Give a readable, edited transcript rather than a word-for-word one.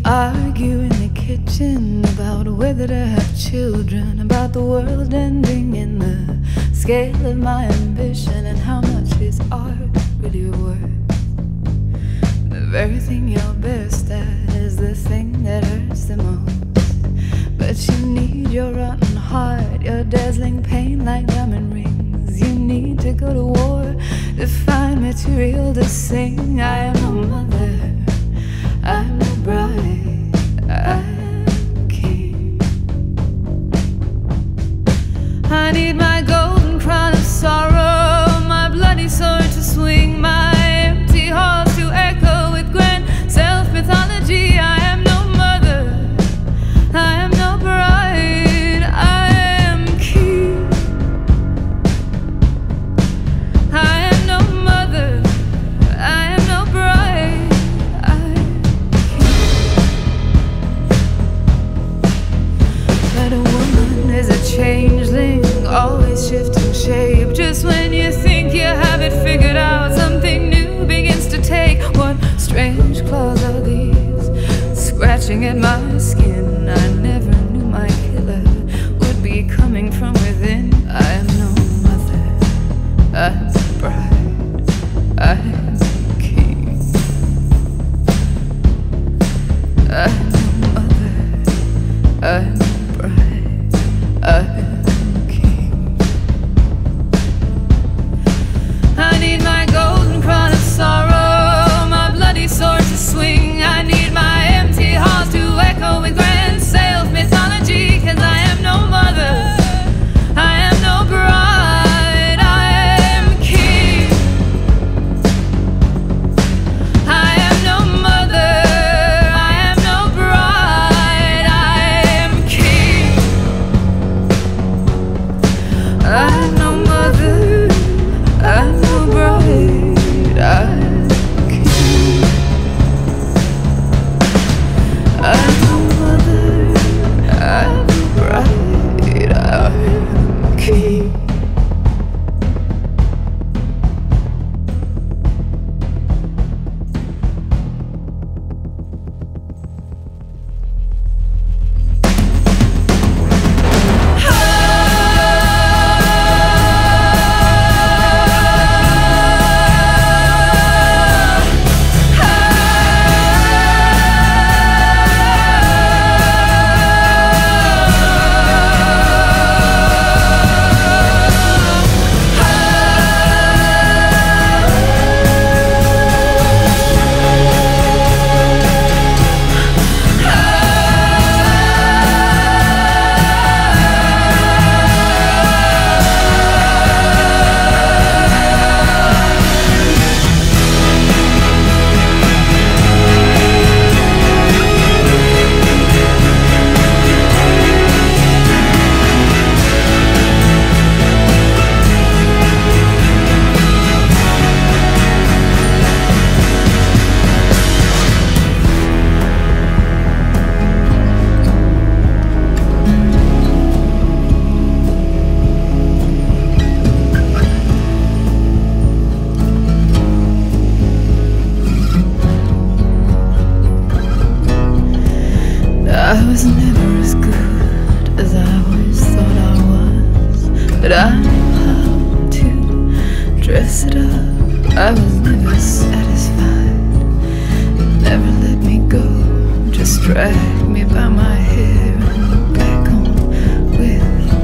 Argue in the kitchen about whether to have children, about the world ending in the scale of my ambition, and how much is art really worth. The very thing you're best at is the thing that hurts the most. But you need your rotten heart, your dazzling pain like diamond rings. You need to go to war to find material to sing. I am no mother, I'm no bride, I'm king. I need my golden crown of sorrow, my bloody sword to swing, my empty halls to echo with grand self-mythology. I am no mother, I am no bride, I am king. I am no mother, I am no bride, I am king. But a woman is a changeling, always shifting shape. Just when you think you have it figured out, something new begins to take. What strange claws are these, scratching at my skin? I never knew my killer would be coming from within. I am no mother, I'm a bride, I am king. I am no mother, I'm a bride, I am king. I need my golden crown of sorrow, my bloody sword to swing. I need my empty halls to echo with grand self-mythology. 'Cause I am no mother, I am no bride, I am king. I am no mother, I am no bride, I am king. I am no mother, I'm no bride, I'm king. I'm no mother, I'm no bride, I'm king. I was never as good as I always thought I was, but I knew how to dress it up. I was never satisfied, never let me go, just drag me by my hair and look back on with